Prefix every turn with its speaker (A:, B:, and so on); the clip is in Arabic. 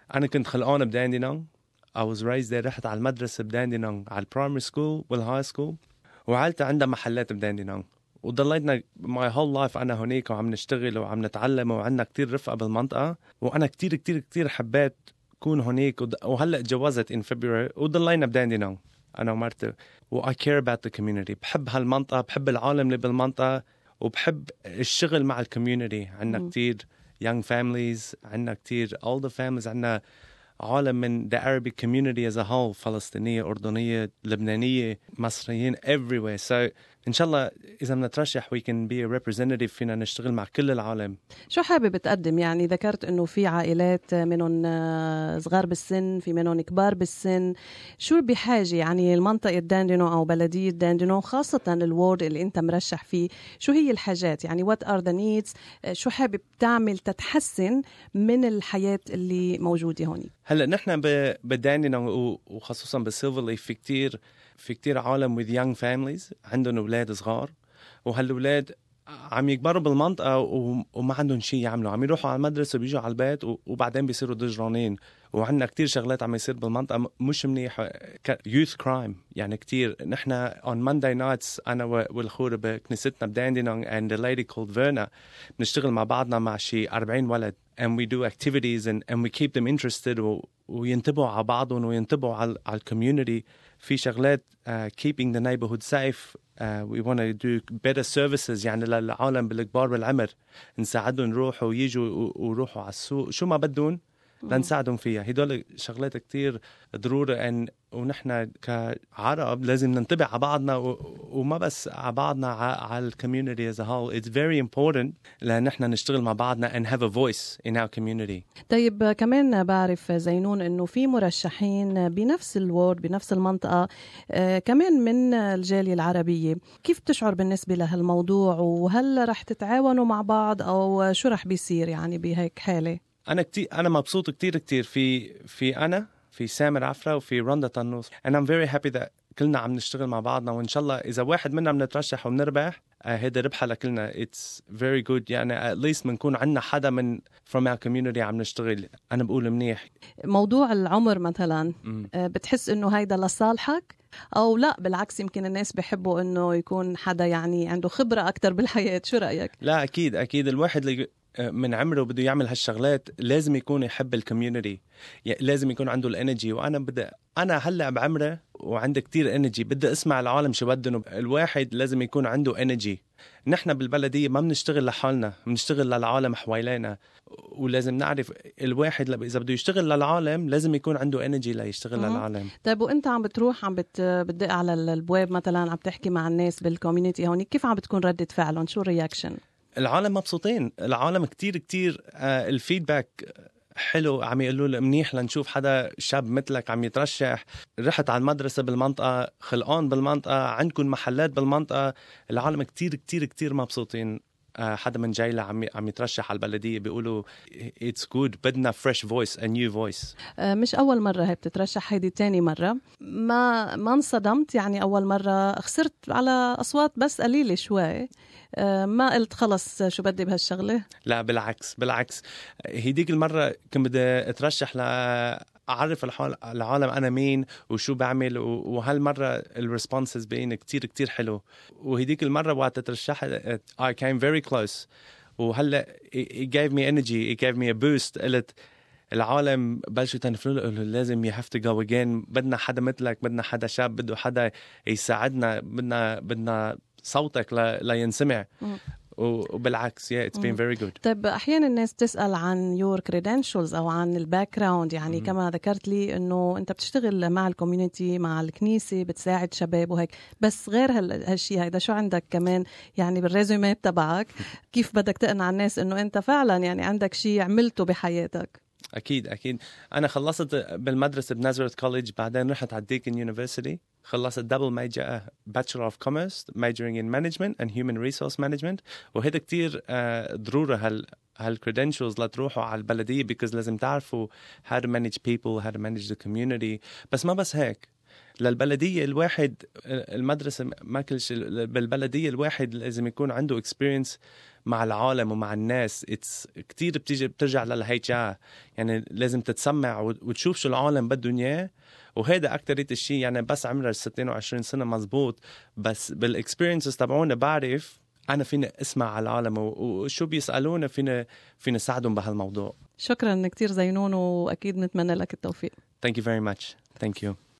A: أنا كنت خلقان بداندينونغ. I was raised there. رحت على المدرسة بداندينونغ على البرايمري سكول والهاي سكول، وعائلتي عندها محلات بداندينونغ، وضليتنا my whole life أنا هناك وعم نشتغل وعم نتعلم، وعندنا كتير رفقة بالمنطقة، وأنا كتير كتير كتير حبيت كون هناك. وهلأ تجوزت in February وضلينا بداندينونغ أنا ومرتي. I care about the community. بحب هالمنطقة، بحب العالم اللي بالمنطقة، وبحب الشغل مع الكوميونيتي. عندنا كتير young families، عندنا كتير older families، عندنا عالم من the Arabic community as a whole، فلسطينية، أردنية، لبنانية، مصريين everywhere. So إن شاء الله إذا بنترشح we can be a representative، فينا نشتغل مع كل العالم.
B: شو حابب تقدم؟ يعني ذكرت إنه في عائلات منهم صغار بالسن، في منهم كبار بالسن، شو بحاجة يعني المنطقة داندينو أو بلدية داندينو، خاصة الوورد اللي أنت مرشح فيه، شو هي الحاجات؟ يعني what are the needs؟ شو حابب تعمل تتحسن من الحياة اللي موجودة هون؟
A: هلا نحن بداندينو وخصوصا بالسيلفر ليف في كتير عالم with young families عندهم أولاد صغار، وهالأولاد عم يكبروا بالمنطقة وما عندهم شيء يعملوا، عم يروحوا على المدرسة بيجوا على البيت وبعدين بيصيروا ضجرانين. وعندنا كتير شغلات عم يصير بالمنطقة مش منيح، youth crime يعني كتير. نحن on Monday nights أنا والخورة بكنيستنا بداندينونغ and a lady called Verna بنشتغل مع بعضنا مع شي 40 ولد and we do activities and we keep them interested وينتبهوا على بعضهم وينتبهوا على الكوميونيتي. في شغلات keeping the neighborhood safe. We want to do better services يعني للعالم بالكبار بالعمر، نساعدهم يروحوا ويجوا ويروحوا على السوق شو ما بدهم لنساعدهم فيها. هدول شغلات كتير ضرورة ونحن كعرب لازم ننتبه على بعضنا وما بس على بعضنا، على الكوميونيتي as a whole. It's very important لأن نحن نشتغل مع بعضنا and have a voice in our community.
B: طيب كمان بعرف زينون إنه في مرشحين بنفس الوورد بنفس المنطقة كمان من الجالية العربية، كيف بتشعر بالنسبة لهالموضوع؟ وهل رح تتعاونوا مع بعض أو شو رح بيصير يعني بهيك حالة؟
A: أنا مبسوط كتير في سامر عفرة وفي رندا طنوس and I'm very happy that كلنا عم نشتغل مع بعضنا، وإن شاء الله إذا واحد منا بنترشح وبنربح هيدا ربحة لكلنا. It's very good يعني at least منكون عنا حدا من from our community عم نشتغل. أنا بقول منيح.
B: موضوع العمر مثلا بتحس إنه هيدا لصالحك أو لا بالعكس يمكن الناس بيحبوا إنه يكون حدا يعني عنده خبرة أكتر بالحياة؟ شو رأيك؟
A: لا أكيد الواحد اللي من عمره بده يعمل هالشغلات لازم يكون يحب الكوميونيتي، لازم يكون عنده الانرجي. أنا هلأ بعمره وعندي كتير انرجي، بدي اسمع العالم شو بدهم. الواحد لازم يكون عنده انرجي. نحن بالبلدية ما بنشتغل لحالنا، بنشتغل للعالم حوالينا، ولازم نعرف الواحد إذا بده يشتغل للعالم لازم يكون عنده انرجي ليشتغل للعالم.
B: طيب وانت عم بتروح عم بتدق على البواب مثلا، عم تحكي مع الناس بالكوميونيتي هون، كيف عم بتكون ردة فعلهم؟ شو الرياكشن؟
A: العالم مبسوطين، العالم كتير الفيدباك حلو، عم يقولوا لي منيح لنشوف حدا شاب مثلك عم يترشح. رحت على المدرسة بالمنطقة، خلقان بالمنطقة، عندكم محلات بالمنطقة. العالم كتير مبسوطين. حدا من جايلة عم يترشح على البلدية بيقولوا it's good، بدنا fresh voice a new voice.
B: مش أول مرة هي بتترشح، هيدي تاني مرة. ما انصدمت يعني أول مرة خسرت على أصوات بس قليلة شوي، ما قلت خلص شو بدي بهالشغلة؟
A: لا بالعكس هيديك المرة كنت بدي اترشح أعرف العالم أنا مين وشو بعمل، وهالمرة الريسبونسز بين كتير حلو. وهيديك المرة وقت ترشحت I came very close، وهلا it gave me energy، it gave me a boost. قلت العالم بلشوا تنفلوا لازم you have to go again، بدنا حدا مثلك، بدنا حدا شاب بده حدا يساعدنا، بدنا صوتك لينسمع. وبالعكس it's been very good.
B: طيب أحيانا الناس تسأل عن your credentials أو عن الباك جراوند، يعني كما ذكرت لي إنه أنت بتشتغل مع الكوميونيتي مع الكنيسة، بتساعد شباب وهيك، بس غير هالشيء هيدا شو عندك كمان يعني بالريزومي تبعك؟ كيف بدك تقنع الناس إنه أنت فعلا يعني عندك شيء عملته بحياتك؟
A: أكيد أنا خلصت بالمدرسة بنازريث كوليدج، بعدين رحت على ديكن يونيفرسيتي، خلصت دبل ميجر Bachelor of Commerce majoring in Management and Human Resource Management. وهذا كتير ضرورة هالcredentials لتروحوا على البلدية because لازم تعرفوا how to manage people, how to manage the community. بس ما بس هيك، للبلدية الواحد المدرسة ما كل شيء. بالبلدية الواحد لازم يكون عنده experience مع العالم ومع الناس. كتير بترجع للHR، يعني لازم تتسمع وتشوف شو العالم بدهم إياه، وهذا أكترية الشيء. يعني بس عمري 26 سنة مزبوط، بس بالإكسبيرينسز تبعونا بعرف أنا فينا أسمع على العالم وشو بيسألونا فينا ساعدهم بهالموضوع.
B: شكرا كتير زينون، وأكيد نتمنى لك التوفيق.
A: Thank you very much. Thank you.